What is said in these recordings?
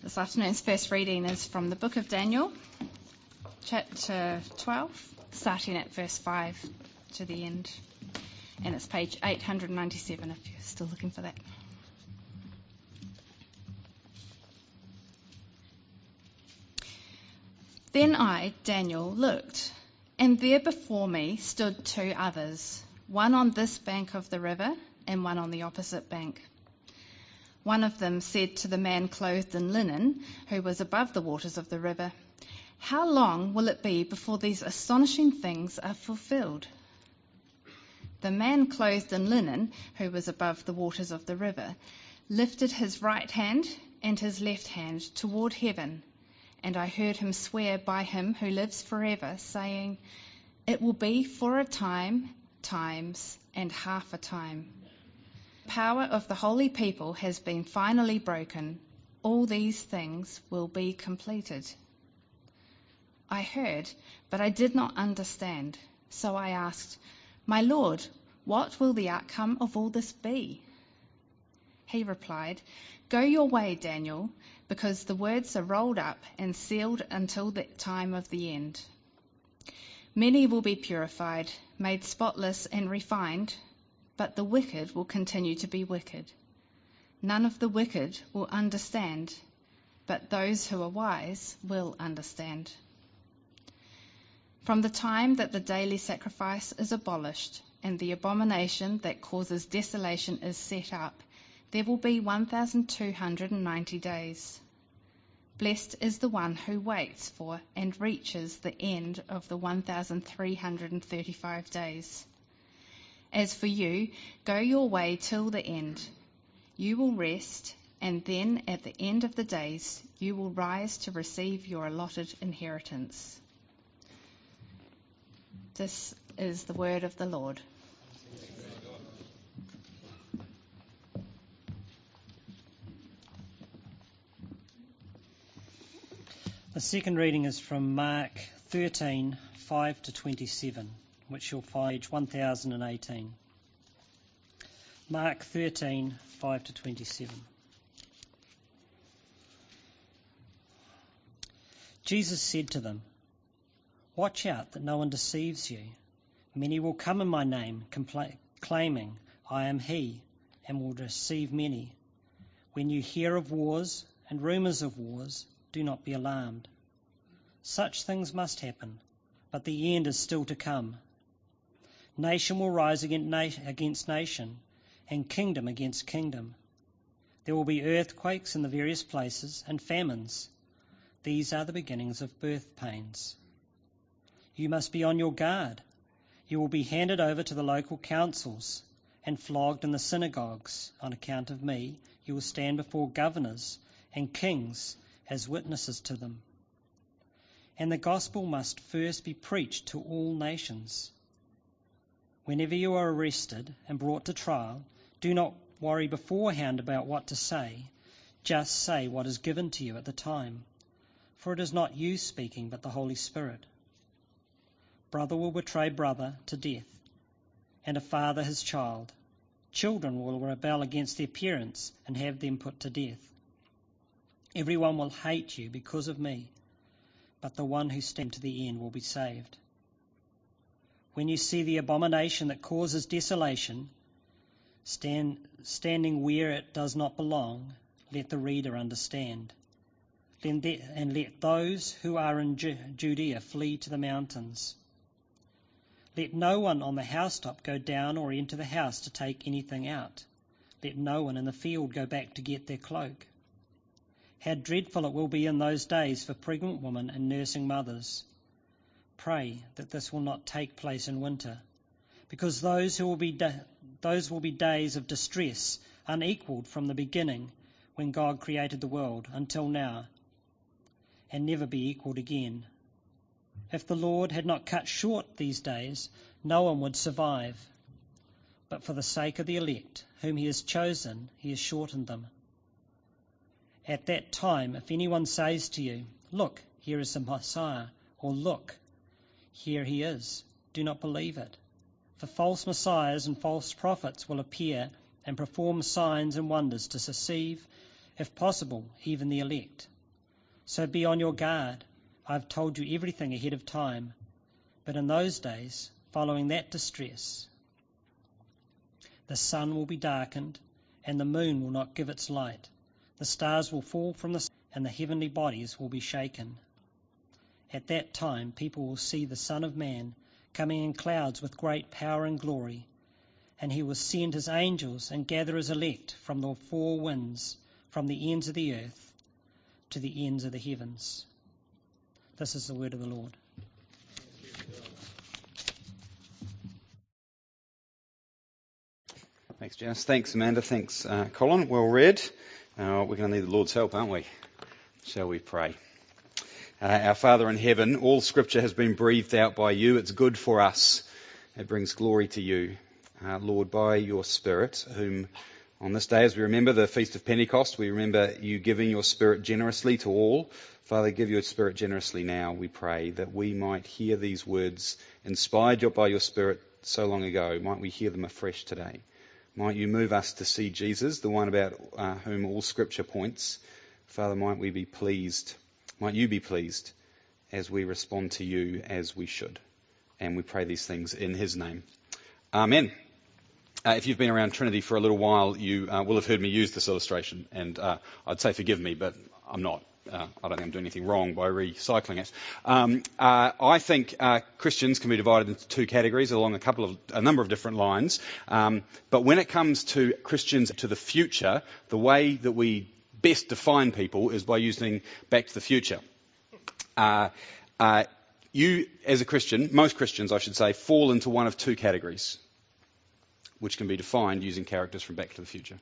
This afternoon's first reading is from the book of Daniel, chapter 12, starting at verse 5 to the end. And it's page 897 if you're still looking for that. Then I, Daniel, looked, and there before me stood two others, one on this bank of the river and one on the opposite bank. One of them said to the man clothed in linen, who was above the waters of the river, "How long will it be before these astonishing things are fulfilled?" The man clothed in linen, who was above the waters of the river, lifted his right hand and his left hand toward heaven, and I heard him swear by him who lives forever, saying, "It will be for a time, times, and half a time. The power of the holy people has been finally broken. All these things will be completed." I heard, but I did not understand. So I asked, "My Lord, what will the outcome of all this be?" He replied, "Go your way, Daniel, because the words are rolled up and sealed until the time of the end. Many will be purified, made spotless and refined, but the wicked will continue to be wicked. None of the wicked will understand, but those who are wise will understand. From the time that the daily sacrifice is abolished and the abomination that causes desolation is set up, there will be 1,290 days. Blessed is the one who waits for and reaches the end of the 1,335 days. As for you, go your way till the end. You will rest, and then at the end of the days you will rise to receive your allotted inheritance." This is the word of the Lord. The second reading is from Mark 13, 5 to 27, which you'll find page 1018. Mark 13, 5 to 27. Jesus said to them, "Watch out that no one deceives you. Many will come in my name, claiming, 'I am he,' and will deceive many. When you hear of wars and rumours of wars, do not be alarmed. Such things must happen, but the end is still to come. Nation will rise against nation, and kingdom against kingdom. There will be earthquakes in the various places and famines. These are the beginnings of birth pains. You must be on your guard. You will be handed over to the local councils and flogged in the synagogues. On account of me, you will stand before governors and kings as witnesses to them. And the gospel must first be preached to all nations. Whenever you are arrested and brought to trial, do not worry beforehand about what to say. Just say what is given to you at the time, for it is not you speaking, but the Holy Spirit. Brother will betray brother to death, and a father his child. Children will rebel against their parents and have them put to death. Everyone will hate you because of me, but the one who stands to the end will be saved. When you see the abomination that causes desolation, standing where it does not belong, let the reader understand. And let those who are in Judea flee to the mountains. Let no one on the housetop go down or enter the house to take anything out. Let no one in the field go back to get their cloak. How dreadful it will be in those days for pregnant women and nursing mothers. Pray that this will not take place in winter, because those will be days of distress, unequalled from the beginning, when God created the world, until now, and never be equalled again. If the Lord had not cut short these days, no one would survive. But for the sake of the elect, whom he has chosen, he has shortened them. At that time, if anyone says to you, 'Look, here is the Messiah,' or 'Look, here he is,' do not believe it. For false messiahs and false prophets will appear and perform signs and wonders to deceive, if possible, even the elect. So be on your guard. I have told you everything ahead of time. But in those days, following that distress, the sun will be darkened, and the moon will not give its light. The stars will fall from the sky, and the heavenly bodies will be shaken. At that time, people will see the Son of Man coming in clouds with great power and glory, and he will send his angels and gather his elect from the four winds, from the ends of the earth to the ends of the heavens. This is the word of the Lord. Thanks, Janice. Thanks, Amanda. Thanks, Colin. Well read. We're going to need the Lord's help, aren't we? Shall we pray? Our Father in heaven, all Scripture has been breathed out by you. It's good for us. It brings glory to you. Lord, by your Spirit, whom on this day, as we remember the Feast of Pentecost, we remember you giving your Spirit generously to all. Father, give your Spirit generously now, we pray, that we might hear these words inspired by your Spirit so long ago. Might we hear them afresh today? Might you move us to see Jesus, the one about whom all Scripture points. Father, might we be pleased, might you be pleased as we respond to you as we should. And we pray these things in his name. Amen. If you've been around Trinity for a little while, you will have heard me use this illustration. And I'd say forgive me, but I'm not. I don't think I'm doing anything wrong by recycling it. I think Christians can be divided into two categories along a number of different lines. But when it comes to Christians to the future, the way that we best define people is by using Back to the Future. You, as a Christian, most Christians, I should say, fall into one of two categories, which can be defined using characters from Back to the Future.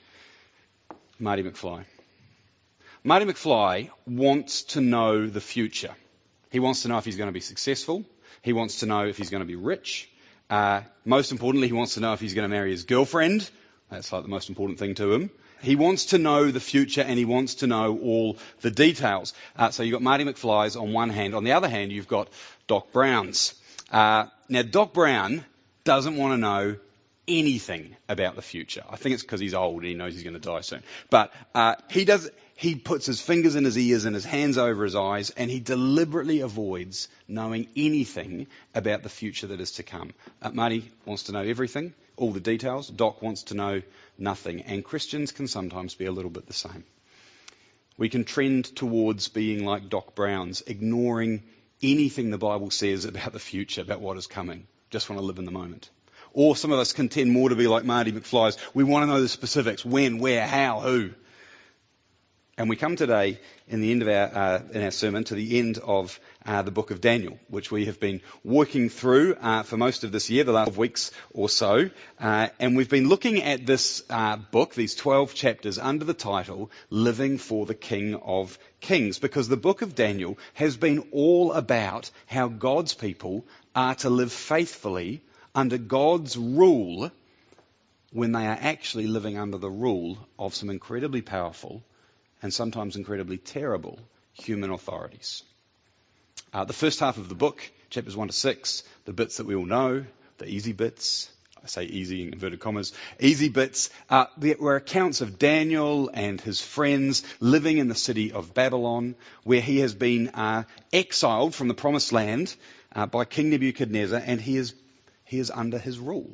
Marty McFly. Marty McFly wants to know the future. He wants to know if he's going to be successful. He wants to know if he's going to be rich. Most importantly, he wants to know if he's going to marry his girlfriend. That's like the most important thing to him. He wants to know the future and he wants to know all the details. So you've got Marty McFly's on one hand. On the other hand, you've got Doc Brown's. Now, Doc Brown doesn't want to know anything about the future. I think it's because he's old and he knows he's going to die soon. But he puts his fingers in his ears and his hands over his eyes, and he deliberately avoids knowing anything about the future that is to come. Marty wants to know everything, all the details. Doc wants to know nothing. And Christians can sometimes be a little bit the same. We can trend towards being like Doc Brown's, ignoring anything the Bible says about the future, about what is coming. Just want to live in the moment. Or some of us can tend more to be like Marty McFly's. We want to know the specifics: when, where, how, who. And we come today, in the end of our sermon, to the end of the book of Daniel, which we have been working through for most of this year, the last weeks or so. And we've been looking at this book, these 12 chapters, under the title, Living for the King of Kings, because the book of Daniel has been all about how God's people are to live faithfully under God's rule when they are actually living under the rule of some incredibly powerful and sometimes incredibly terrible human authorities. The first half of the book, chapters 1 to 6, the bits that we all know, the easy bits, I say easy in inverted commas, easy bits, were accounts of Daniel and his friends living in the city of Babylon, where he has been exiled from the promised land by King Nebuchadnezzar, and he is under his rule.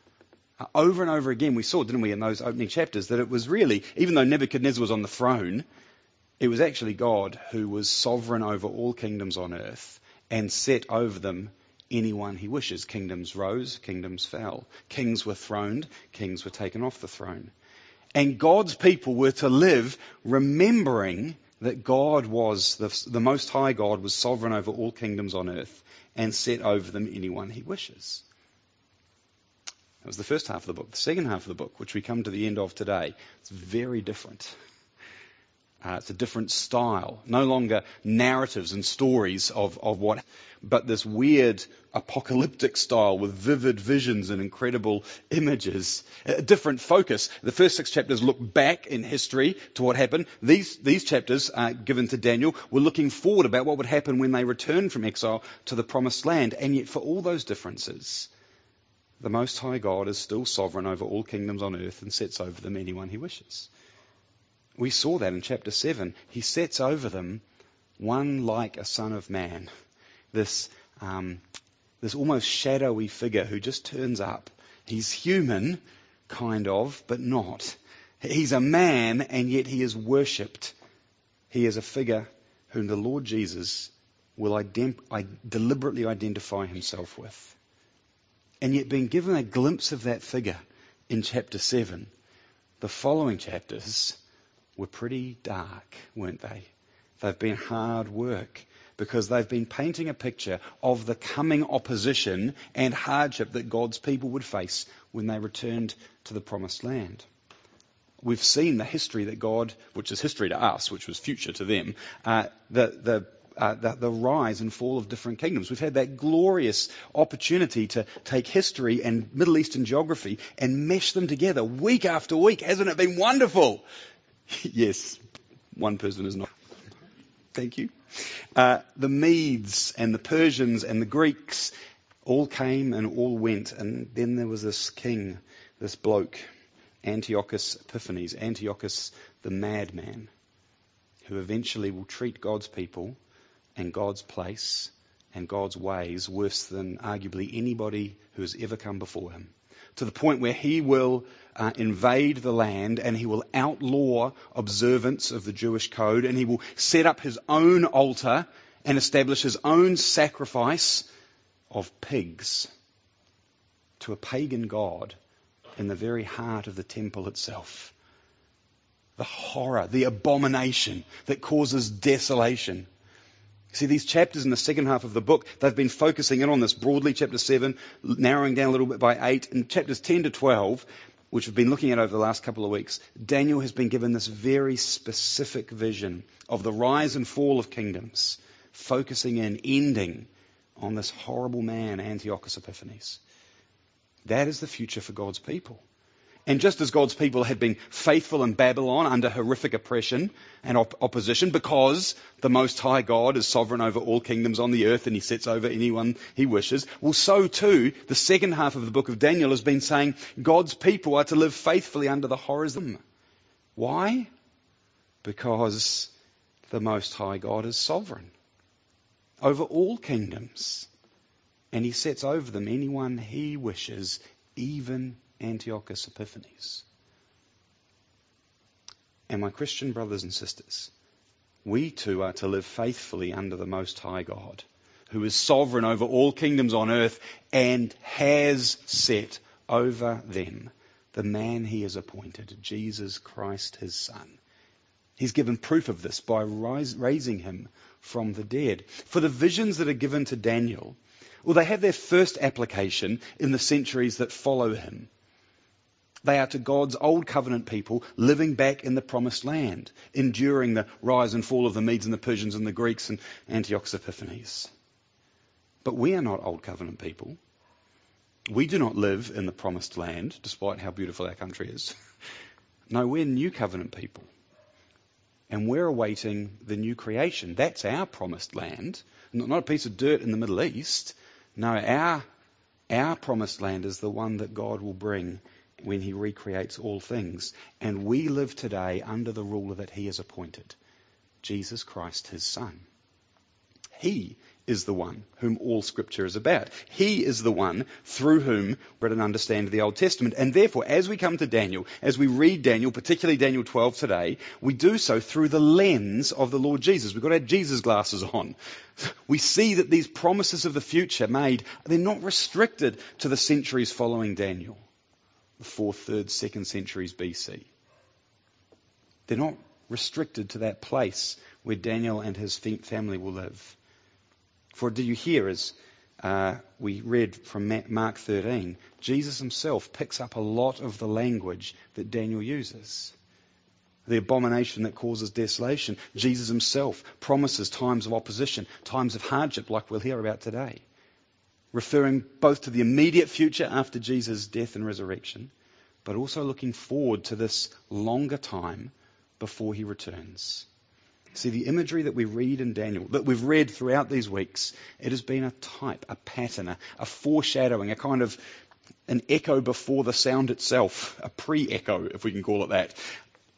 Over and over again we saw, didn't we, in those opening chapters, that it was really, even though Nebuchadnezzar was on the throne, it was actually God who was sovereign over all kingdoms on earth and set over them anyone he wishes. Kingdoms rose, kingdoms fell. Kings were throned, kings were taken off the throne. And God's people were to live remembering that God was, the Most High God was sovereign over all kingdoms on earth and set over them anyone he wishes. That was the first half of the book. The second half of the book, which we come to the end of today, it's very different. It's a different style. No longer narratives and stories of what, but this weird apocalyptic style with vivid visions and incredible images. A different focus. The first 6 chapters look back in history to what happened. These chapters, given to Daniel, were looking forward about what would happen when they returned from exile to the promised land. And yet for all those differences, the Most High God is still sovereign over all kingdoms on earth and sets over them anyone he wishes. We saw that in chapter 7. He sets over them one like a son of man, this almost shadowy figure who just turns up. He's human, kind of, but not. He's a man, and yet he is worshipped. He is a figure whom the Lord Jesus will deliberately identify himself with. And yet, being given a glimpse of that figure in chapter 7, the following chapters were pretty dark, weren't they? They've been hard work because they've been painting a picture of the coming opposition and hardship that God's people would face when they returned to the promised land. We've seen the history that God, which is history to us, which was future to them, the rise and fall of different kingdoms. We've had that glorious opportunity to take history and Middle Eastern geography and mesh them together week after week. Hasn't it been wonderful? Yes, one person is not. Thank you. The Medes and the Persians and the Greeks all came and all went. And then there was this king, this bloke, Antiochus Epiphanes, Antiochus the madman, who eventually will treat God's people and God's place and God's ways worse than arguably anybody who has ever come before him. To the point where he will invade the land and he will outlaw observance of the Jewish code, and he will set up his own altar and establish his own sacrifice of pigs to a pagan god in the very heart of the temple itself. The horror, the abomination that causes desolation. See, these chapters in the second half of the book, they've been focusing in on this broadly, chapter 7, narrowing down a little bit by 8. In chapters 10 to 12, which we've been looking at over the last couple of weeks, Daniel has been given this very specific vision of the rise and fall of kingdoms, focusing in, ending on this horrible man, Antiochus Epiphanes. That is the future for God's people. And just as God's people had been faithful in Babylon under horrific oppression and opposition, because the Most High God is sovereign over all kingdoms on the earth and he sets over anyone he wishes, well, so too, the second half of the book of Daniel has been saying God's people are to live faithfully under the horrors of them. Why? Because the Most High God is sovereign over all kingdoms, and he sets over them anyone he wishes, even Antiochus Epiphanes. And my Christian brothers and sisters, we too are to live faithfully under the Most High God, who is sovereign over all kingdoms on earth and has set over them the man he has appointed, Jesus Christ, his Son. He's given proof of this by raising him from the dead. For the visions that are given to Daniel, well, they have their first application in the centuries that follow him. They are to God's old covenant people living back in the promised land, enduring the rise and fall of the Medes and the Persians and the Greeks and Antiochus Epiphanes. But we are not old covenant people. We do not live in the promised land, despite how beautiful our country is. No, we're new covenant people. And we're awaiting the new creation. That's our promised land. Not a piece of dirt in the Middle East. No, our promised land is the one that God will bring when he recreates all things. And we live today under the ruler that he has appointed, Jesus Christ, his Son. He is the one whom all Scripture is about. He is the one through whom we read and understand the Old Testament. And therefore, as we come to Daniel, as we read Daniel, particularly Daniel 12 today, we do so through the lens of the Lord Jesus. We've got our Jesus glasses on. We see that these promises of the future made, they're not restricted to the centuries following Daniel, the 4th, 3rd, 2nd centuries BC. They're not restricted to that place where Daniel and his family will live. For do you hear, as we read from Mark 13, Jesus himself picks up a lot of the language that Daniel uses. The abomination that causes desolation. Jesus himself promises times of opposition, times of hardship like we'll hear about today. Referring both to the immediate future after Jesus' death and resurrection, but also looking forward to this longer time before he returns. See, the imagery that we read in Daniel, that we've read throughout these weeks, it has been a type, a pattern, a foreshadowing, a kind of an echo before the sound itself, a pre-echo, if we can call it that,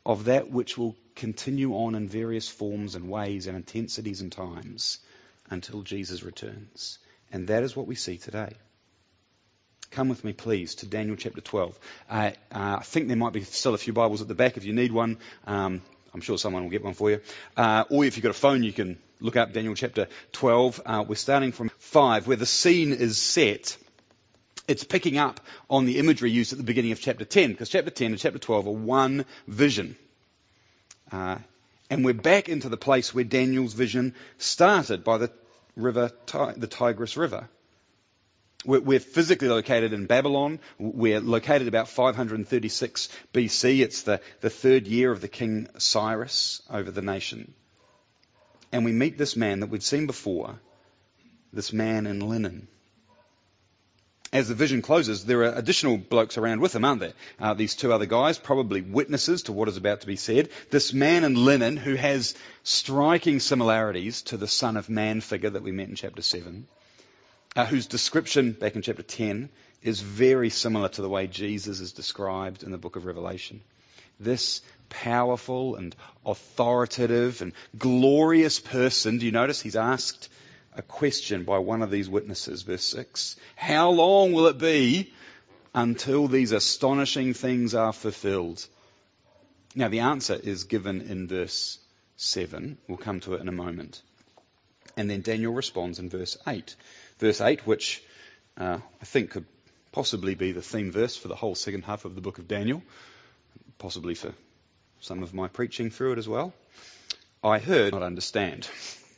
of that which will continue on in various forms and ways and intensities and times until Jesus returns. And that is what we see today. Come with me, please, to Daniel chapter 12. I think there might be still a few Bibles at the back if you need one. I'm sure someone will get one for you. Or if you've got a phone, you can look up Daniel chapter 12. We're starting from 5, where the scene is set. It's picking up on the imagery used at the beginning of chapter 10, because chapter 10 and chapter 12 are one vision. And we're back into the place where Daniel's vision started, by the river, the Tigris River. We're physically located in Babylon. We're located about 536 BC. It's the third year of the king Cyrus over the nation. And we meet this man that we'd seen before, this man in linen. As the vision closes, there are additional blokes around with him, aren't there? These two other guys, probably witnesses to what is about to be said. This man in linen, who has striking similarities to the Son of Man figure that we met in chapter 7, whose description back in chapter 10 is very similar to the way Jesus is described in the book of Revelation. This powerful and authoritative and glorious person, do you notice he's asked a question by one of these witnesses, verse 6. How long will it be until these astonishing things are fulfilled? Now the answer is given in verse 7. We'll come to it in a moment. And then Daniel responds in verse 8. Verse 8, which I think could possibly be the theme verse for the whole second half of the book of Daniel, possibly for some of my preaching through it as well. I heard, not understand.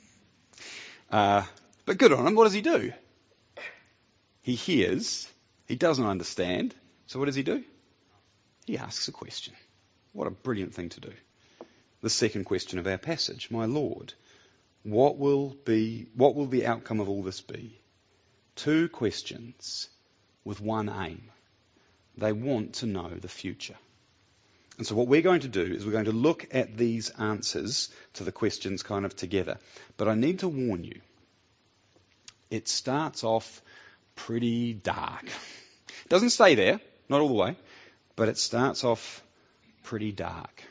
But good on him. What does he do? He hears. He doesn't understand. So what does he do? He asks a question. What a brilliant thing to do. The second question of our passage. My Lord, what will the outcome of all this be? Two questions with one aim. They want to know the future. And so what we're going to do is we're going to look at these answers to the questions kind of together. But I need to warn you, it starts off pretty dark. It doesn't stay there, not all the way, but it starts off pretty dark.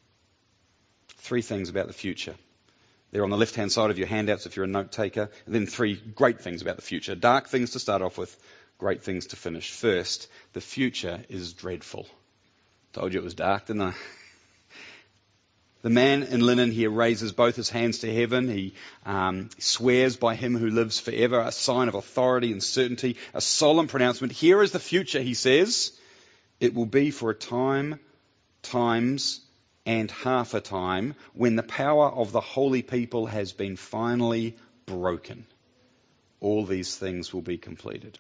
Three things about the future. They're on the left-hand side of your handouts if you're a note taker. And then three great things about the future. Dark things to start off with, great things to finish. First, the future is dreadful. Told you it was dark, didn't I? The man in linen here raises both his hands to heaven. He swears by him who lives forever, a sign of authority and certainty, a solemn pronouncement. Here is the future, he says. It will be for a time, times, and half a time when the power of the holy people has been finally broken. All these things will be completed.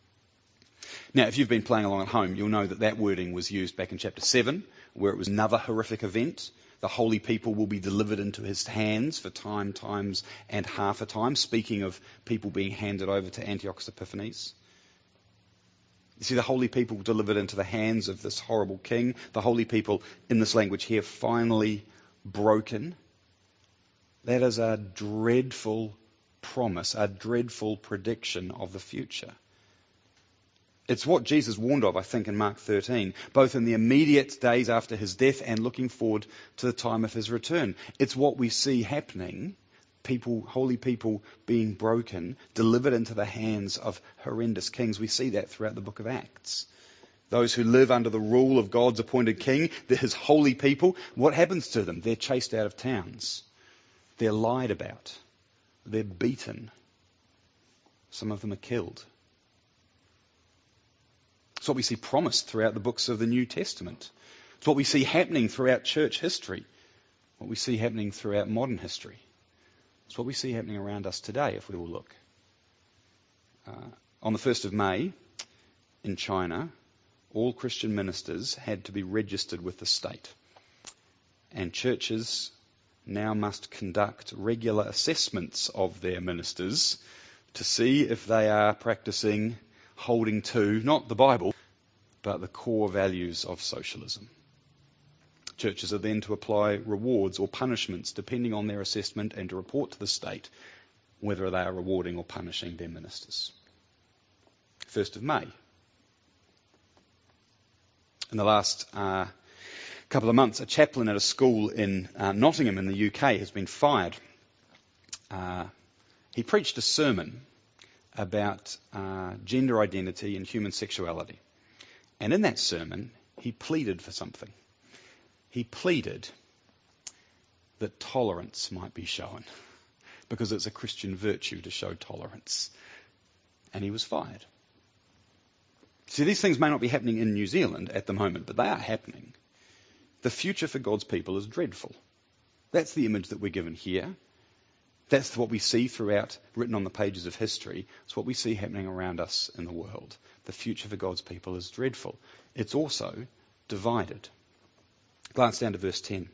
Now, if you've been playing along at home, you'll know that wording was used back in chapter 7, where it was another horrific event. The holy people will be delivered into his hands for time, times, and half a time, speaking of people being handed over to Antiochus Epiphanes. You see, the holy people delivered into the hands of this horrible king. The holy people, in this language here, finally broken. That is a dreadful promise, a dreadful prediction of the future. It's what Jesus warned of, I think, in Mark 13, both in the immediate days after his death and looking forward to the time of his return. It's what we see happening, holy people being broken, delivered into the hands of horrendous kings. We see that throughout the book of Acts. Those who live under the rule of God's appointed king, his holy people, what happens to them? They're chased out of towns. They're lied about. They're beaten. Some of them are killed. It's what we see promised throughout the books of the New Testament. It's what we see happening throughout church history. What we see happening throughout modern history. It's what we see happening around us today, if we will look. On the 1st of May, in China, all Christian ministers had to be registered with the state. And churches now must conduct regular assessments of their ministers to see if they are practicing holding to, not the Bible, but the core values of socialism. Churches are then to apply rewards or punishments depending on their assessment and to report to the state whether they are rewarding or punishing their ministers. 1st of May. In the last couple of months, a chaplain at a school in Nottingham in the UK has been fired. He preached a sermon about gender identity and human sexuality. And in that sermon, he pleaded for something. He pleaded that tolerance might be shown, because it's a Christian virtue to show tolerance. And he was fired. See, these things may not be happening in New Zealand at the moment, but they are happening. The future for God's people is dreadful. That's the image that we're given here. That's what we see throughout, written on the pages of history. It's what we see happening around us in the world. The future for God's people is dreadful. It's also divided. Glance down to verse 10.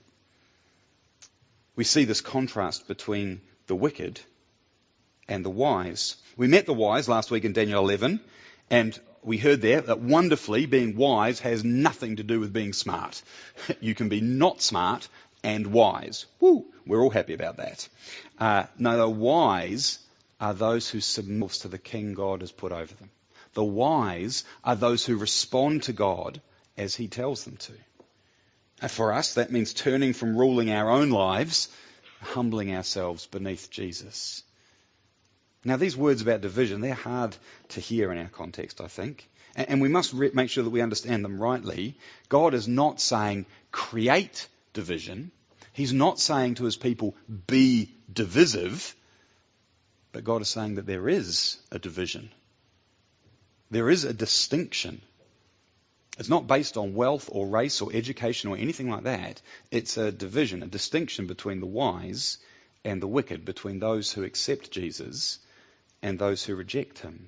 We see this contrast between the wicked and the wise. We met the wise last week in Daniel 11, and we heard there that wonderfully being wise has nothing to do with being smart. You can be not smart and wise. Woo! We're all happy about that. No, the wise are those who submit to the king God has put over them. The wise are those who respond to God as he tells them to. And for us, that means turning from ruling our own lives, humbling ourselves beneath Jesus. Now, these words about division, they're hard to hear in our context, I think. And we must make sure that we understand them rightly. God is not saying create division. He's not saying to his people, be divisive. But God is saying that there is a division. There is a distinction. It's not based on wealth or race or education or anything like that. It's a division, a distinction between the wise and the wicked, between those who accept Jesus and those who reject him.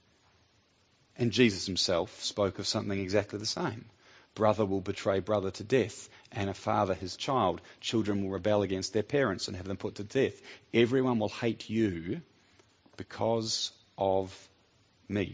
And Jesus himself spoke of something exactly the same. Brother will betray brother to death, and a father his child. Children will rebel against their parents and have them put to death. Everyone will hate you because of me.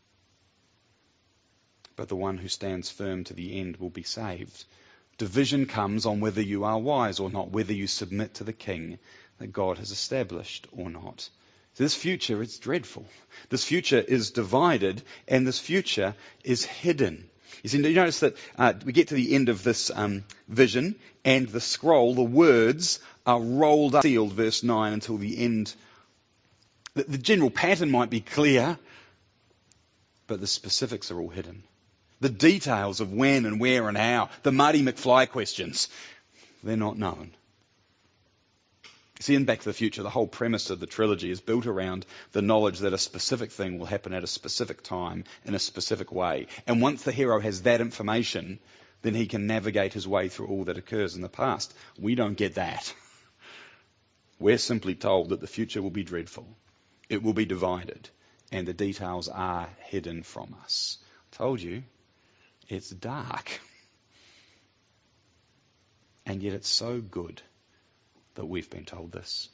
But the one who stands firm to the end will be saved. Division comes on whether you are wise or not, whether you submit to the king that God has established or not. This future is dreadful. This future is divided, and this future is hidden. You see, you notice that we get to the end of this vision, and the scroll, the words, are rolled up, sealed, verse 9, until the end. The general pattern might be clear, but the specifics are all hidden. The details of when and where and how, the Marty McFly questions, they're not known. See, in Back to the Future, the whole premise of the trilogy is built around the knowledge that a specific thing will happen at a specific time in a specific way. And once the hero has that information, then he can navigate his way through all that occurs in the past. We don't get that. We're simply told that the future will be dreadful. It will be divided. And the details are hidden from us. I told you, it's dark. And yet it's so good that we've been told this.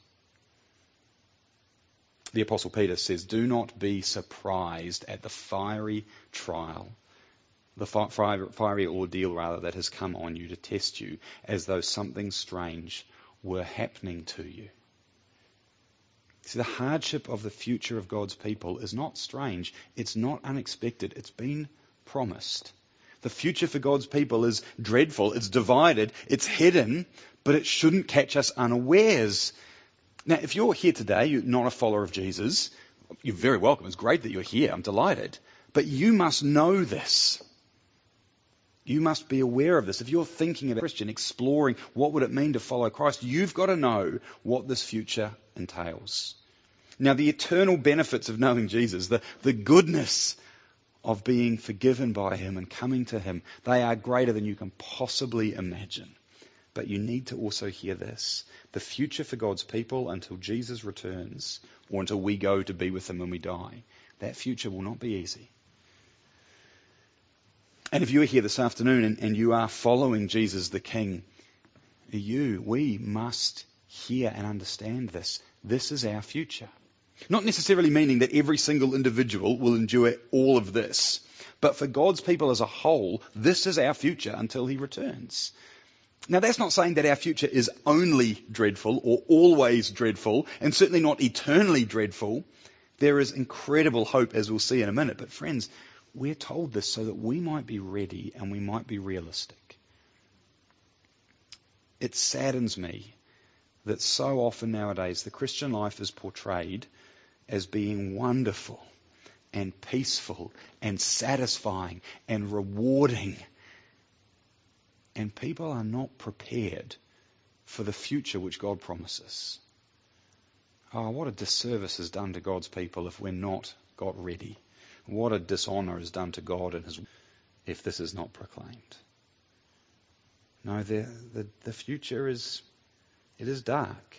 The Apostle Peter says, do not be surprised at the fiery trial, the fiery ordeal rather, that has come on you to test you, as though something strange were happening to you. See, the hardship of the future of God's people is not strange. It's not unexpected. It's been promised. The future for God's people is dreadful. It's divided. It's hidden. But it shouldn't catch us unawares. Now, if you're here today, you're not a follower of Jesus, you're very welcome. It's great that you're here. I'm delighted. But you must know this. You must be aware of this. If you're thinking about Christian, exploring what would it mean to follow Christ, you've got to know what this future entails. Now, the eternal benefits of knowing Jesus, the goodness of being forgiven by him and coming to him, they are greater than you can possibly imagine. But you need to also hear this. The future for God's people until Jesus returns, or until we go to be with him when we die, that future will not be easy. And if you are here this afternoon and you are following Jesus the King, we must hear and understand this. This is our future. Not necessarily meaning that every single individual will endure all of this, but for God's people as a whole, this is our future until he returns. Now, that's not saying that our future is only dreadful or always dreadful, and certainly not eternally dreadful. There is incredible hope, as we'll see in a minute. But friends, we're told this so that we might be ready and we might be realistic. It saddens me that so often nowadays the Christian life is portrayed as being wonderful and peaceful and satisfying and rewarding. And people are not prepared for the future which God promises. Oh, what a disservice is done to God's people if we're not got ready. What a dishonour is done to God and His if this is not proclaimed. No, the future is dark.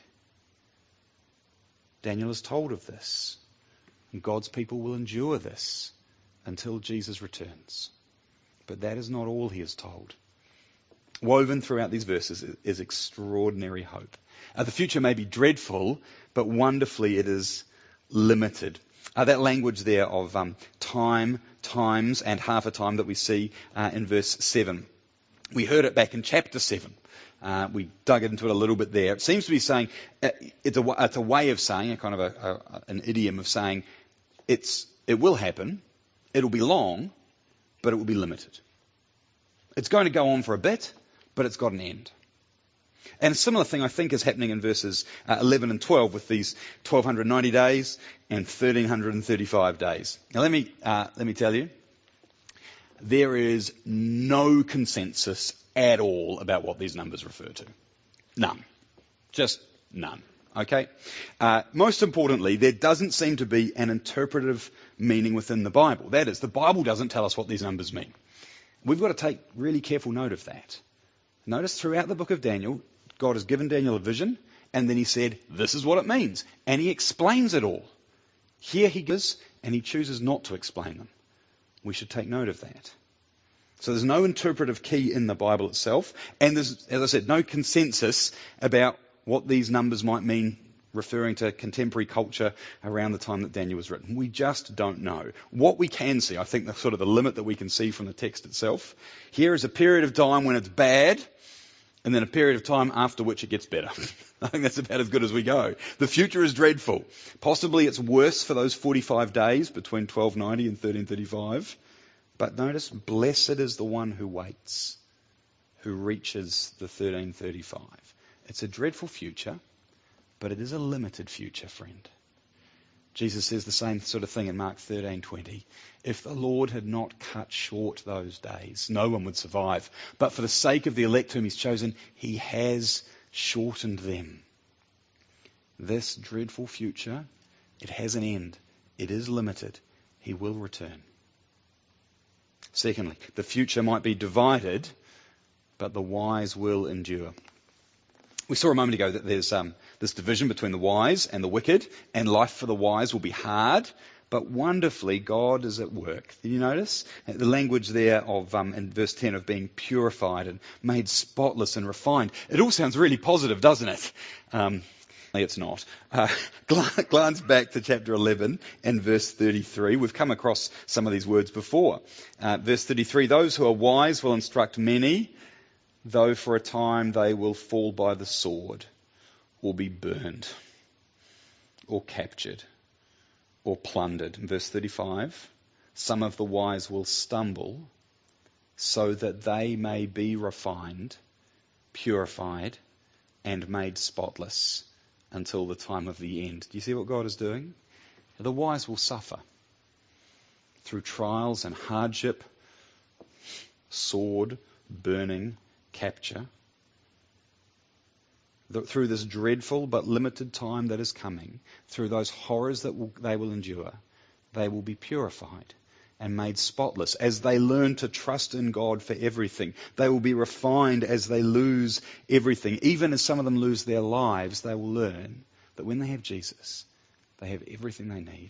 Daniel is told of this. And God's people will endure this until Jesus returns. But that is not all he is told. Woven throughout these verses is extraordinary hope. The future may be dreadful, but wonderfully it is limited. That language there of time, times, and half a time that we see in verse 7. We heard it back in chapter 7. We dug into it a little bit there. It seems to be saying, it's a way of saying, a kind of an idiom of saying, it will happen, it'll be long, but it will be limited. It's going to go on for a bit, but it's got an end. And a similar thing, I think, is happening in verses 11 and 12 with these 1,290 days and 1,335 days. Now, let me tell you, there is no consensus at all about what these numbers refer to. None. Just none. Okay? Most importantly, there doesn't seem to be an interpretive meaning within the Bible. That is, the Bible doesn't tell us what these numbers mean. We've got to take really careful note of that. Notice throughout the book of Daniel, God has given Daniel a vision, and then he said, this is what it means. And he explains it all. Here he gives, and he chooses not to explain them. We should take note of that. So there's no interpretive key in the Bible itself, and there's, as I said, no consensus about what these numbers might mean referring to contemporary culture around the time that Daniel was written. We just don't know. What we can see, I think the sort of the limit that we can see from the text itself, here is a period of time when it's bad, and then a period of time after which it gets better. I think that's about as good as we go. The future is dreadful. Possibly it's worse for those 45 days between 1290 and 1335. But notice, blessed is the one who waits, who reaches the 1335. It's a dreadful future, but it is a limited future, friend. Jesus says the same sort of thing in Mark 13:20. If the Lord had not cut short those days, no one would survive. But for the sake of the elect whom he's chosen, he has shortened them. This dreadful future, it has an end. It is limited. He will return. Secondly, the future might be divided, but the wise will endure. We saw a moment ago that there's this division between the wise and the wicked, and life for the wise will be hard, but wonderfully God is at work. Did you notice? The language there of in verse 10 of being purified and made spotless and refined. It all sounds really positive, doesn't it? It's not. Glance back to chapter 11 and verse 33. We've come across some of these words before. Verse 33, those who are wise will instruct many, though for a time they will fall by the sword, or be burned, or captured, or plundered. In verse 35, some of the wise will stumble, so that they may be refined, purified, and made spotless until the time of the end. Do you see what God is doing? The wise will suffer through trials and hardship, sword, burning, capture. Through this dreadful but limited time that is coming, through those horrors that they will endure, they will be purified and made spotless as they learn to trust in God for everything. They will be refined as they lose everything. Even as some of them lose their lives, they will learn that when they have Jesus, they have everything they need.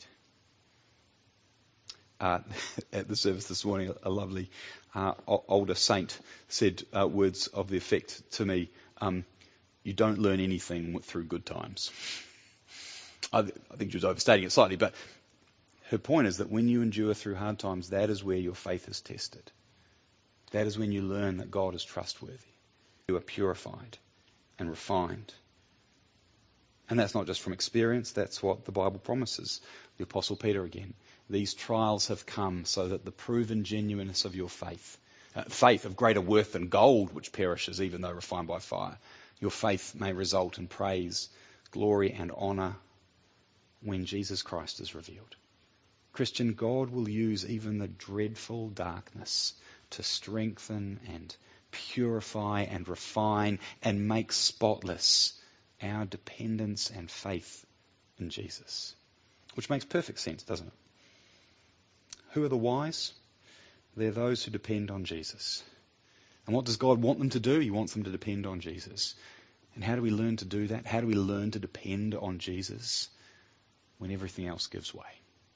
At the service this morning, a lovely older saint said words of the effect to me, you don't learn anything through good times. I think she was overstating it slightly, but her point is that when you endure through hard times, that is where your faith is tested. That is when you learn that God is trustworthy. You are purified and refined. And that's not just from experience, that's what the Bible promises. The Apostle Peter again. These trials have come so that the proven genuineness of your faith, faith of greater worth than gold which perishes even though refined by fire, your faith may result in praise, glory and honour when Jesus Christ is revealed. Christian, God will use even the dreadful darkness to strengthen and purify and refine and make spotless our dependence and faith in Jesus. Which makes perfect sense, doesn't it? Who are the wise? They're those who depend on Jesus. And what does God want them to do? He wants them to depend on Jesus. And how do we learn to do that? How do we learn to depend on Jesus when everything else gives way?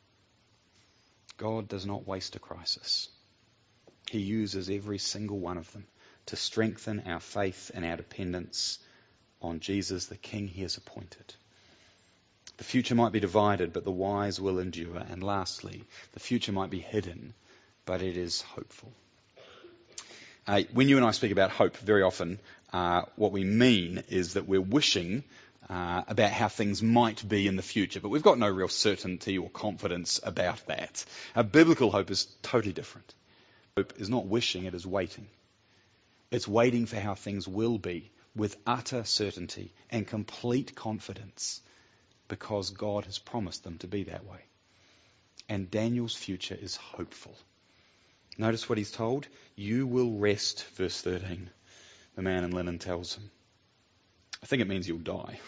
God does not waste a crisis. He uses every single one of them to strengthen our faith and our dependence on Jesus, the King He has appointed. The future might be divided, but the wise will endure. And lastly, the future might be hidden, but it is hopeful. When you and I speak about hope, very often what we mean is that we're wishing about how things might be in the future, but we've got no real certainty or confidence about that. Biblical hope is totally different. Hope is not wishing, it is waiting. It's waiting for how things will be with utter certainty and complete confidence because God has promised them to be that way. And Daniel's future is hopeful. Notice what he's told. You will rest, verse 13. The man in linen tells him. I think it means you'll die.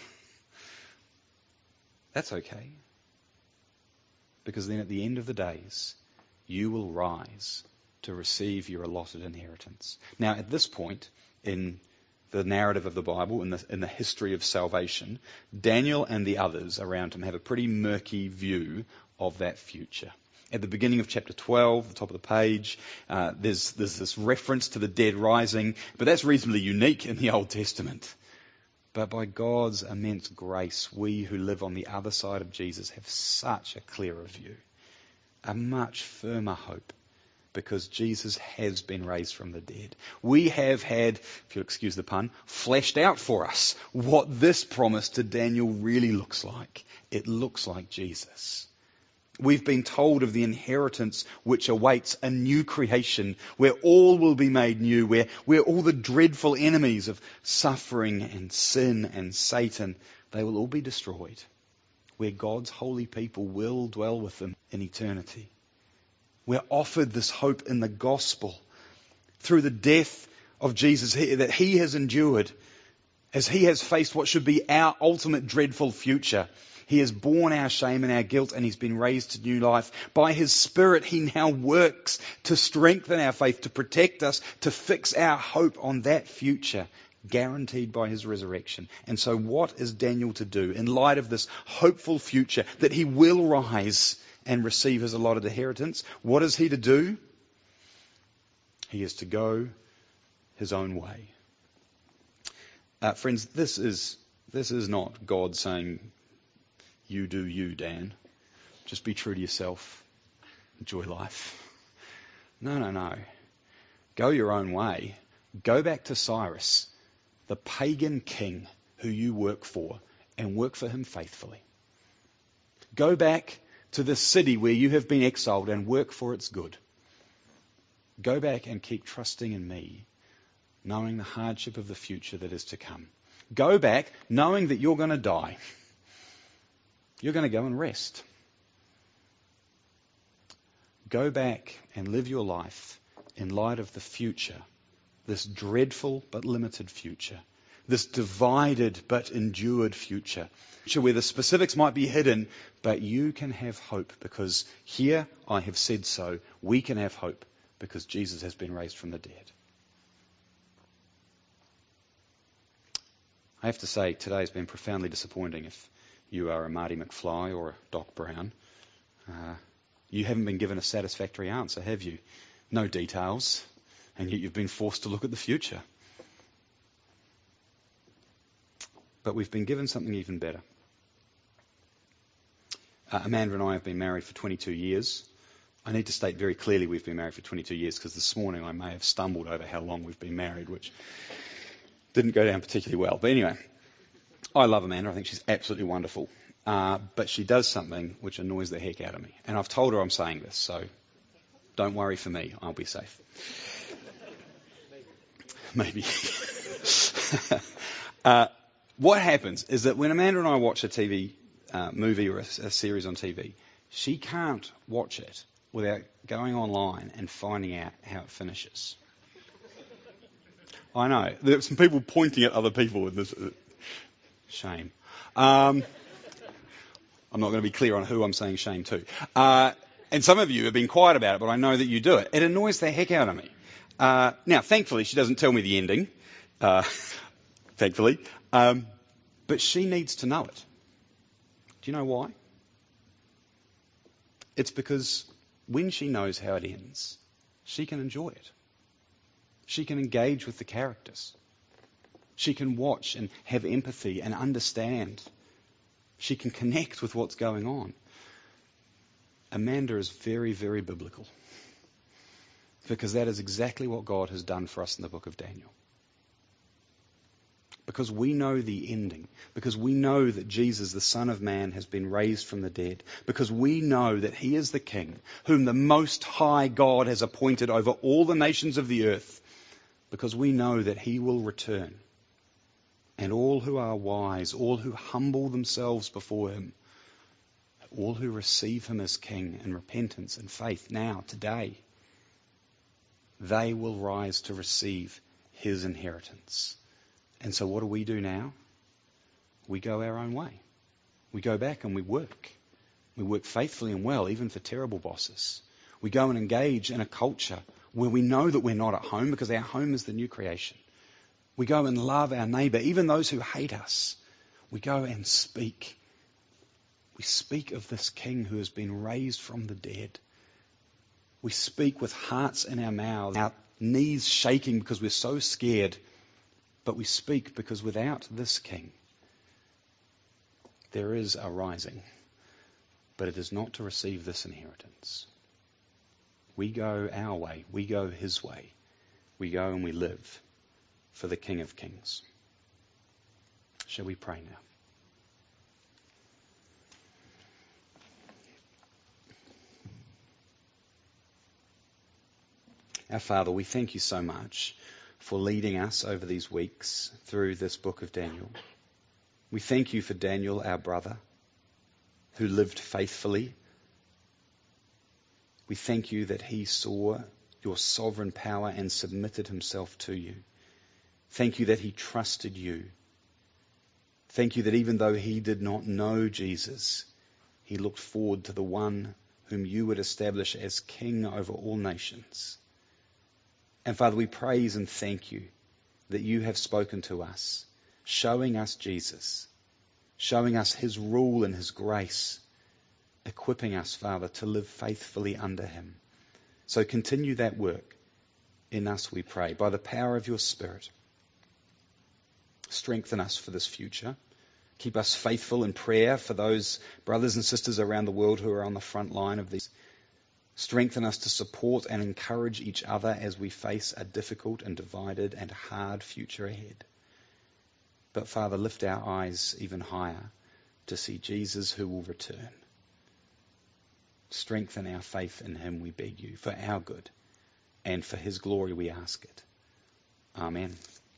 That's okay. Because then at the end of the days, you will rise to receive your allotted inheritance. Now, at this point in the narrative of the Bible, in the history of salvation, Daniel and the others around him have a pretty murky view of that future. At the beginning of chapter 12, the top of the page, there's this reference to the dead rising, but that's reasonably unique in the Old Testament. But by God's immense grace, we who live on the other side of Jesus have such a clearer view, a much firmer hope, because Jesus has been raised from the dead. We have had, if you'll excuse the pun, fleshed out for us what this promise to Daniel really looks like. It looks like Jesus. We've been told of the inheritance which awaits a new creation where all will be made new, where all the dreadful enemies of suffering and sin and Satan, they will all be destroyed, where God's holy people will dwell with them in eternity. We're offered this hope in the gospel through the death of Jesus that He has endured as He has faced what should be our ultimate dreadful future. He has borne our shame and our guilt, and He's been raised to new life. By His Spirit, He now works to strengthen our faith, to protect us, to fix our hope on that future, guaranteed by His resurrection. And so what is Daniel to do in light of this hopeful future, that he will rise and receive his allotted inheritance? What is he to do? He is to go his own way. Friends, this is not God saying, you do you, Dan. Just be true to yourself. Enjoy life. No. Go your own way. Go back to Cyrus, the pagan king who you work for, and work for him faithfully. Go back to the city where you have been exiled and work for its good. Go back and keep trusting in me, knowing the hardship of the future that is to come. Go back knowing that you're going to die. You're going to go and rest. Go back and live your life in light of the future, this dreadful but limited future, this divided but endured future where the specifics might be hidden, but you can have hope because here I have said so. We can have hope because Jesus has been raised from the dead. I have to say, today has been profoundly disappointing if you are a Marty McFly or a Doc Brown. You haven't been given a satisfactory answer, have you? No details, and yet you've been forced to look at the future. But we've been given something even better. Amanda and I have been married for 22 years. I need to state very clearly we've been married for 22 years because this morning I may have stumbled over how long we've been married, which didn't go down particularly well. But anyway, I love Amanda. I think she's absolutely wonderful. But she does something which annoys the heck out of me. And I've told her I'm saying this, so don't worry for me. I'll be safe. Maybe. What happens is that when Amanda and I watch a TV movie or a series on TV, she can't watch it without going online and finding out how it finishes. I know. There's some people pointing at other people in this. Shame. I'm not going to be clear on who I'm saying shame to. And some of you have been quiet about it, but I know that you do it. It annoys the heck out of me. Now, thankfully, she doesn't tell me the ending. Thankfully. But she needs to know it. Do you know why? It's because when she knows how it ends, she can enjoy it. She can engage with the characters. She can watch and have empathy and understand. She can connect with what's going on. Amanda is very, very biblical. Because that is exactly what God has done for us in the book of Daniel. Because we know the ending. Because we know that Jesus, the Son of Man, has been raised from the dead. Because we know that he is the King, whom the Most High God has appointed over all the nations of the earth. Because we know that he will return. And all who are wise, all who humble themselves before him, all who receive him as King in repentance and faith now, today, they will rise to receive his inheritance. And so what do we do now? We go our own way. We go back and we work. We work faithfully and well, even for terrible bosses. We go and engage in a culture where we know that we're not at home because our home is the new creation. We go and love our neighbour, even those who hate us. We go and speak. We speak of this King who has been raised from the dead. We speak with hearts in our mouths, our knees shaking because we're so scared. But we speak because without this King, there is a rising. But it is not to receive this inheritance. We go our way. We go his way. We go and we live for the King of Kings. Shall we pray now? Our Father, we thank you so much for leading us over these weeks through this book of Daniel. We thank you for Daniel, our brother, who lived faithfully. We thank you that he saw your sovereign power and submitted himself to you. Thank you that he trusted you. Thank you that even though he did not know Jesus, he looked forward to the one whom you would establish as King over all nations. And Father, we praise and thank you that you have spoken to us, showing us Jesus, showing us his rule and his grace, equipping us, Father, to live faithfully under him. So continue that work in us, we pray, by the power of your Spirit. Strengthen us for this future. Keep us faithful in prayer for those brothers and sisters around the world who are on the front line of these. Strengthen us to support and encourage each other as we face a difficult and divided and hard future ahead. But Father, lift our eyes even higher to see Jesus who will return. Strengthen our faith in him, we beg you, for our good and for his glory we ask it. Amen.